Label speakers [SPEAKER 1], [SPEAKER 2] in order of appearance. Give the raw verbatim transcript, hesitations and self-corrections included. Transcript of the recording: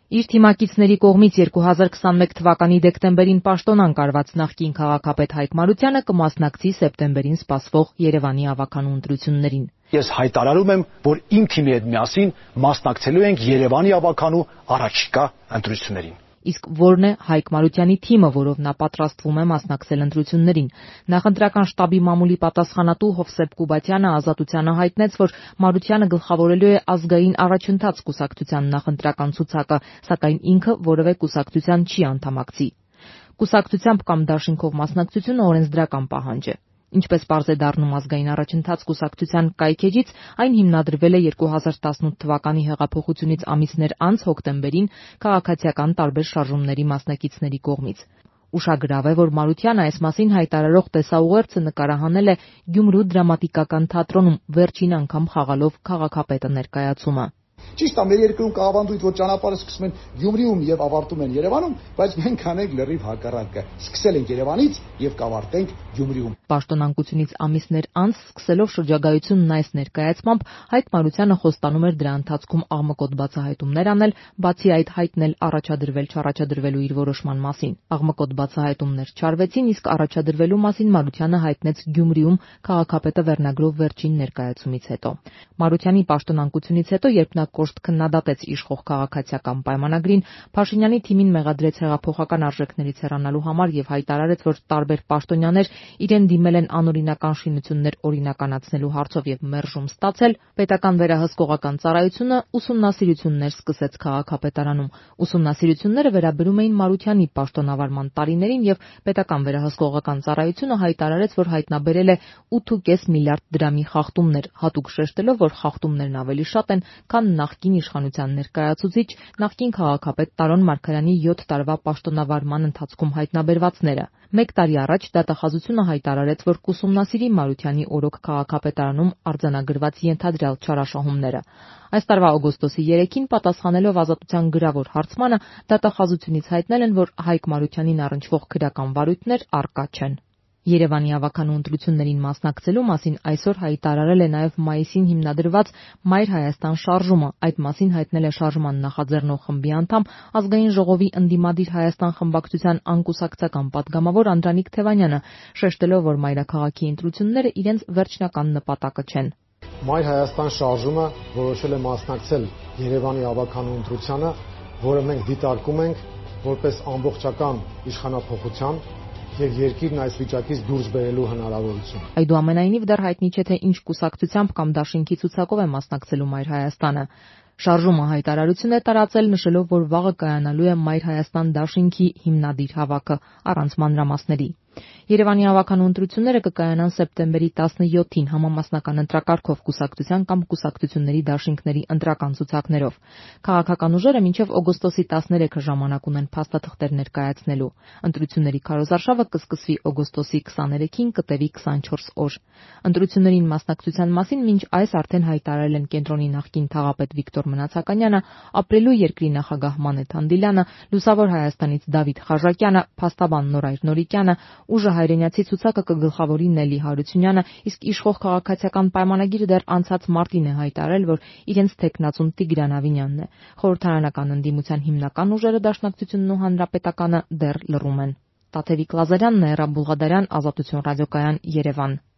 [SPEAKER 1] Իր թիմակիցների կողմից երկու հազար քսանմեկ թվականի դեկտեմբերին պաշտոնան կարված նախկին քաղաքապետ Հայկ Մարությանը կմասնակցի սեպտեմբերին սպասվող Երևանի ավագանու ընտրություններին։
[SPEAKER 2] Ես հայտարարում եմ, որ իմ թիմի հետ միասին մասնակցելու ենք Երևանի ավագանու առաջիկա ընտրություններին։
[SPEAKER 1] Իսկ որն է Հայկ Մարությանի թիմը, որով նա պատրաստվում է մասնակցել ընտրություններին։ Նախընտրական շտաբի մամուլի պատասխանատու Հովսեփ Կուբատյանը Ազատությանը հայտնեց, որ Մարությանը գլխավորելու է ազգային առաջընթաց կուսակցության նախընտրական ցուցակը, սակայն ինքը որևէ կուսակցության չի անդամակցի։ Կուսակցությամբ կամ դաշինքով մասնակցությունը օրենսդրական պահանջ է։ Ինչպես պարզ է դառնում ազգային առաջընթաց կուսակցության կայքէջից, այն հիմնադրվել է երկու հազար տասնութ թվականի հեղափոխությունից ամիսներ անց հոկտեմբերին քաղաքացիական տարբեր շարժումների մասնակիցների կողմից։ Ուշագրավ է, որ Մարությանը այս մասին հայտարարող տեսաուղերձը նկարահանել է Գյումրու դրամատիկական թատրոնում վերջին անգամ խաղալով քաղաքապետը ներկայացումը։
[SPEAKER 3] Ճիշտ է, մեր երկրում կա ավանդույթ, որ ճանապարհը սկսում են Գյումրիում եւ ավարտում են Երևանում, բայց մենք անենք լրիվ հակառակը։ Սկսել ենք Երևանից եւ կավարտենք Գյումրիում։
[SPEAKER 1] Պաշտոնանկությունից ամիսներ անց սկսելով շրջագայությունն այս ներկայացմամբ Հայկ Մարությանը խոստանում էր դրա ընթացքում աղմկոտ բացահայտումներ անել, բացի այդ հայտնել առաջադրվել չառաջադրվելու իր որոշման մասին։ Աղմկոտ բացահայտումներ չարվեցին, իսկ առաջադրվելու մասին Մարությանը հայտնեց Գյումրիում քաղաքապետը վերնագրով վերջին ներկայացումից հետո։ Մարությանի պաշտոնանկությունից հետո, երբ նա կոշտ քննադատեց իշխող քաղաքացիական պայմանագրին, Փաշինյանի թիմին մեղադրեց հեղափոխական արժեքներից հեռանալու համար եւ հայտարարեց, որ տարբեր պաշտոնյաներ իրեն դիմել են անօրինական շինություններ օրինականացնելու հարցով եւ մերժում ստացել, պետական վերահսկողական ծառայությունը ուսումնասիրություններ սկսեց քաղաքապետարանում։ Ուսումնասիրությունները վերաբերում էին Մարությանի պաշտոնավարման տարիներին եւ պետական վերահսկողական ծառայությունը հայտարարեց, որ հայտնաբերել է ութ ու կես միլիարդ դրամի խախտումներ, հատուկ շեշտելով, որ խախտումներն ավելի շատ են, քան նախկին իշխանության ներկայացուցիչ, նախկին քաղաքապետ Տարոն Մարգարյանի յոթ տարվա պաշտոնավարման ընթացքում հայտնաբերվածները։ Մեկ տարի առաջ դատախազությունը հայտարարեց, որ կուսումնասիրի Մարությանի օրոք քաղաքապետարանում արձանագրված ենթադրյալ չարաշահումները։ Այս տարվա օգոստոսի երեքին պատասխանելով Ազատության գրավոր հարցմանը, դատախազությունից հայտնել են, որ Հայկ Մարությանին առնչվող քրեական վարույթներ առկա չեն։ Երևանի ավագանու ընտրություններին մասնակցելու մասին այսօր հայտարարել է նաև մայիսին հիմնադրված Մայր Հայաստան շարժումը։ Այդ մասին հայտնել է շարժման նախաձեռնող խմբի անդամ, Ազգային ժողովի ընդդիմադիր Հայաստան խմբակցության անկուսակցական պատգամավոր Անդրանիկ Թևանյանը, շեշտելով, որ մայրաքաղաքի ընտրությունները իրենց վերջնական նպատակը չեն։
[SPEAKER 4] Մայր Հայաստան շարժումը որոշել է մասնակցել Երևանի ավագանու ընտրությանը, որը մենք դիտարկում ենք որպես ամբողջական իշխանափոխության եւ երկիրն այս վիճակից դուրս բերելու հնարավորություն։
[SPEAKER 1] Այդուամենայնիվ դեռ հայտնի չէ, թե ինչ կուսակցությամբ կամ դաշինքի ցուցակով է մասնակցելու Մայր Հայաստանը։ Շարժումը հայտարարություն է տարածել, նշելով, որ վաղը կայանալու է Մայր Հայաստան դաշինքի հիմնադիր հավաքը, առանց մանրամասների։ Երևանի ավագանու ընտրությունները կկայանան սեպտեմբերի տասնյոթին համամասնական ընտրակարգով կուսակցության կամ կուսակցությունների դաշինքների ընտրական ցուցակներով։ Քաղաքական ուժերը մինչև օգոստոսի տասներեքը ժամանակ ունեն փաստաթղթեր ներկայացնելու։ Ընտրությունների քարոզարշավը կսկսվի օգոստոսի քսաներեքին, կտևի քսանչորս օր։ Ընտրություններին մասնակցության մասին մինչ այս արդեն հայտարարել են կենտրոնի նախկին թաղապետ Վիկտոր Մնացականյանը, ապրելու երկրի նախագահ Մանեթ Անդիլյանը, Լուսավոր Հայաստանից Դավիթ Խաժակյանը, փաստաբան Նորայր Նորիկյանը, ուժը հայրենյացի ցուցակը կգլխավորի Նելի Հարությունյանը, իսկ իշխող քաղաքացիական պայմանագիրը դեռ անցած մարտին է հայտարարել, որ իրենց թեկնածուն Տիգրան Ավինյանն է։ Խորհրդարանական ընդդիմության հիմնական ուժերը Դաշնակցությունն ու Հանրապետականը դեռ լռում են։ Տաթևիկ Լազարյան, Նաիրա Բուլղադարյան, Ազատություն ռադիոկայան, Երևան։